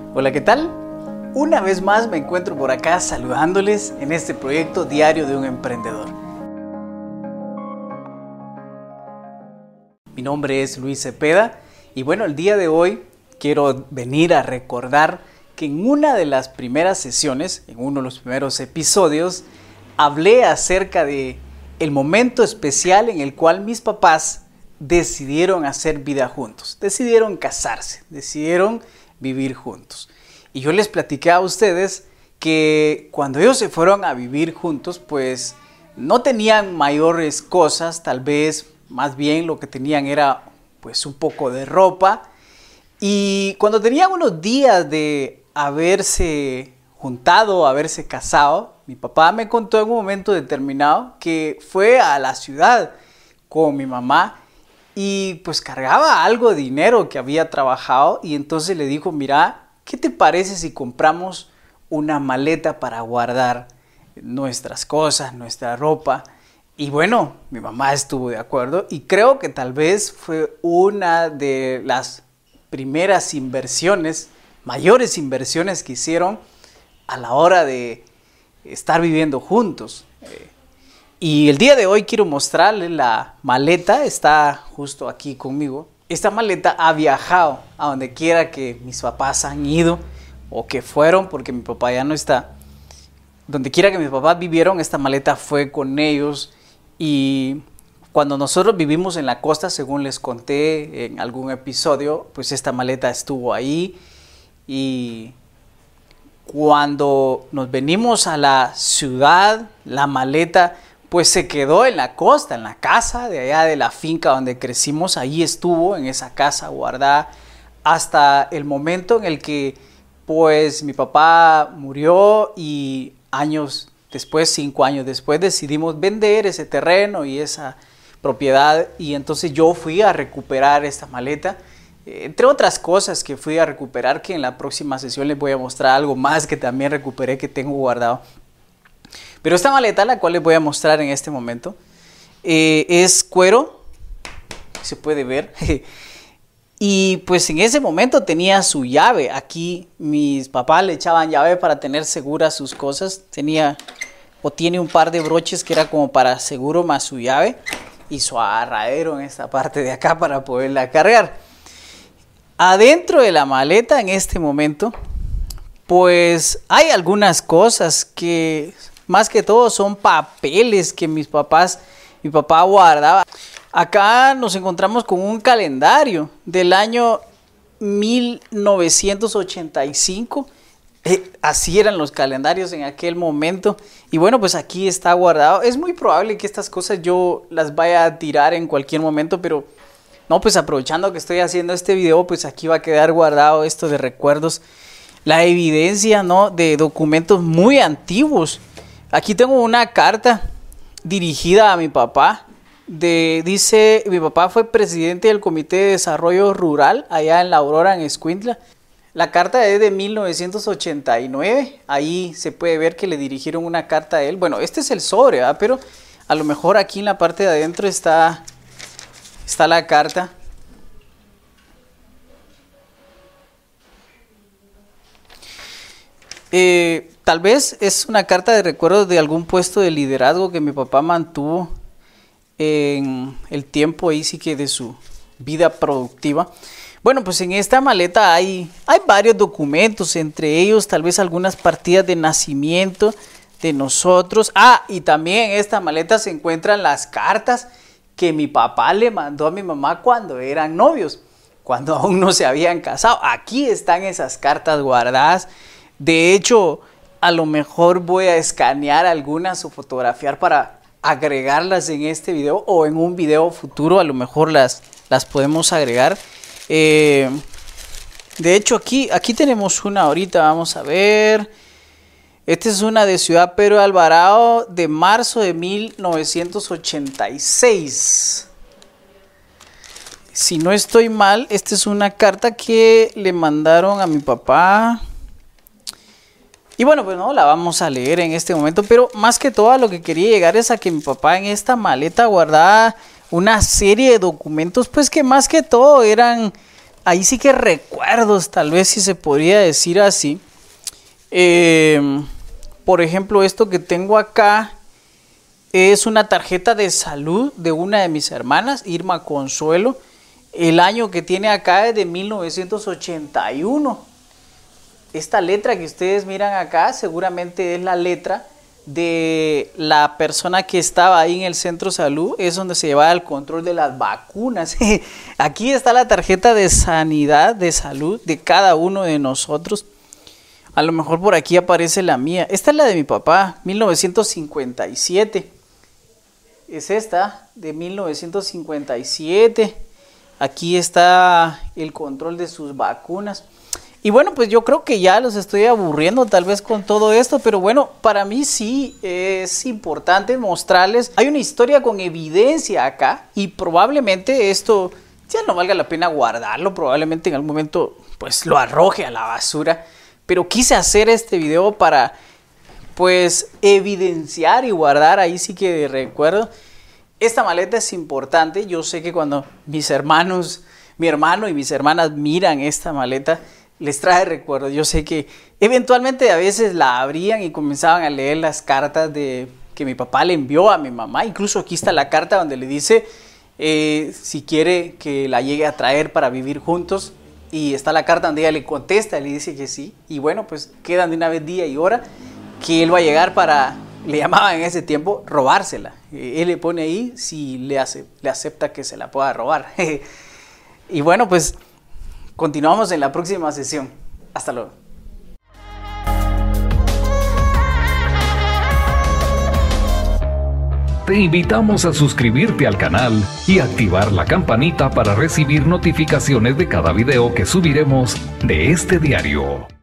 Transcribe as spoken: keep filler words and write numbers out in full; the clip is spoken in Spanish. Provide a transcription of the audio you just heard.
Hola, ¿qué tal? Una vez más me encuentro por acá saludándoles en este proyecto Diario de un Emprendedor. Mi nombre es Luis Cepeda y bueno, el día de hoy quiero venir a recordar que en una de las primeras sesiones, en uno de los primeros episodios, hablé acerca de el momento especial en el cual mis papás decidieron hacer vida juntos, decidieron casarse, decidieron vivir juntos. Y yo les platiqué a ustedes que cuando ellos se fueron a vivir juntos, pues no tenían mayores cosas, tal vez más bien lo que tenían era pues un poco de ropa. Y cuando tenían unos días de haberse juntado, haberse casado, mi papá me contó en un momento determinado que fue a la ciudad con mi mamá y pues cargaba algo de dinero que había trabajado y entonces le dijo, mira, ¿qué te parece si compramos una maleta para guardar nuestras cosas, nuestra ropa? Y bueno, mi mamá estuvo de acuerdo y creo que tal vez fue una de las primeras inversiones, mayores inversiones que hicieron a la hora de estar viviendo juntos. Y el día de hoy quiero mostrarles la maleta, está justo aquí conmigo. Esta maleta ha viajado a donde quiera que mis papás han ido o que fueron, porque mi papá ya no está. Donde quiera que mis papás vivieron, esta maleta fue con ellos. Y cuando nosotros vivimos en la costa, según les conté en algún episodio, pues esta maleta estuvo ahí. Y cuando nos venimos a la ciudad, la maleta pues se quedó en la costa, en la casa de allá de la finca donde crecimos. Ahí estuvo, en esa casa guardada, hasta el momento en el que pues mi papá murió y años después, cinco años después, decidimos vender ese terreno y esa propiedad. Y entonces yo fui a recuperar esta maleta, entre otras cosas que fui a recuperar, que en la próxima sesión les voy a mostrar algo más que también recuperé, que tengo guardado. Pero esta maleta, la cual les voy a mostrar en este momento, eh, es cuero, se puede ver. Y pues en ese momento tenía su llave. Aquí mis papás le echaban llave para tener seguras sus cosas. Tenía o tiene un par de broches que era como para seguro más su llave. Y su agarradero en esta parte de acá para poderla cargar. Adentro de la maleta en este momento, pues hay algunas cosas que más que todo son papeles que mis papás, mi papá guardaba. Acá nos encontramos con un calendario del año mil novecientos ochenta y cinco. Eh, así eran los calendarios en aquel momento. Y bueno, pues aquí está guardado. Es muy probable que estas cosas yo las vaya a tirar en cualquier momento, pero no, pues aprovechando que estoy haciendo este video, pues aquí va a quedar guardado esto de recuerdos. La evidencia, ¿no?, de documentos muy antiguos. Aquí tengo una carta dirigida a mi papá. De, dice, mi papá fue presidente del Comité de Desarrollo Rural allá en La Aurora, en Escuintla. La carta es de mil novecientos ochenta y nueve. Ahí se puede ver que le dirigieron una carta a él. Bueno, este es el sobre, ¿verdad? Pero a lo mejor aquí en la parte de adentro está, está la carta. Eh, tal vez es una carta de recuerdo de algún puesto de liderazgo que mi papá mantuvo en el tiempo ahí sí que de su vida productiva. Bueno, pues en esta maleta hay, hay varios documentos, entre ellos tal vez algunas partidas de nacimiento de nosotros. Ah, y también en esta maleta se encuentran las cartas que mi papá le mandó a mi mamá cuando eran novios, cuando aún no se habían casado. Aquí están esas cartas guardadas. De hecho, a lo mejor voy a escanear algunas o fotografiar para agregarlas en este video o en un video futuro. A lo mejor las, las podemos agregar. Eh, de hecho, aquí, aquí tenemos una ahorita. Vamos a ver. Esta es una de Ciudad Pedro de Alvarado de marzo de mil novecientos ochenta y seis. Si no estoy mal, esta es una carta que le mandaron a mi papá. Y bueno, pues no, la vamos a leer en este momento, pero más que todo a lo que quería llegar es a que mi papá en esta maleta guardaba una serie de documentos, pues que más que todo eran ahí sí que recuerdos, tal vez si se podría decir así. Eh, por ejemplo, esto que tengo acá es una tarjeta de salud de una de mis hermanas, Irma Consuelo. El año que tiene acá es de mil novecientos ochenta y uno. Esta letra que ustedes miran acá seguramente es la letra de la persona que estaba ahí en el centro de salud, es donde se llevaba el control de las vacunas. Aquí está la tarjeta de sanidad, de salud de cada uno de nosotros. A lo mejor por aquí aparece la mía. Esta es la de mi papá, mil novecientos cincuenta y siete. Es esta, de mil novecientos cincuenta y siete. Aquí está el control de sus vacunas. Y bueno, pues yo creo que ya los estoy aburriendo tal vez con todo esto, pero bueno, para mí sí es importante mostrarles. Hay una historia con evidencia acá y probablemente esto ya no valga la pena guardarlo, probablemente en algún momento pues lo arroje a la basura, pero quise hacer este video para pues evidenciar y guardar ahí sí que de recuerdo. Esta maleta es importante, yo sé que cuando mis hermanos, mi hermano y mis hermanas miran esta maleta, les trae recuerdos. Yo sé que eventualmente a veces la abrían y comenzaban a leer las cartas de, que mi papá le envió a mi mamá. Incluso aquí está la carta donde le dice eh, si quiere que la llegue a traer para vivir juntos. Y está la carta donde ella le contesta, le dice que sí. Y bueno, pues quedan de una vez día y hora que él va a llegar para, le llamaban en ese tiempo, robársela. Eh, él le pone ahí si le, hace, le acepta que se la pueda robar. Y bueno, pues continuamos en la próxima sesión. Hasta luego. Te invitamos a suscribirte al canal y activar la campanita para recibir notificaciones de cada video que subiremos de este diario.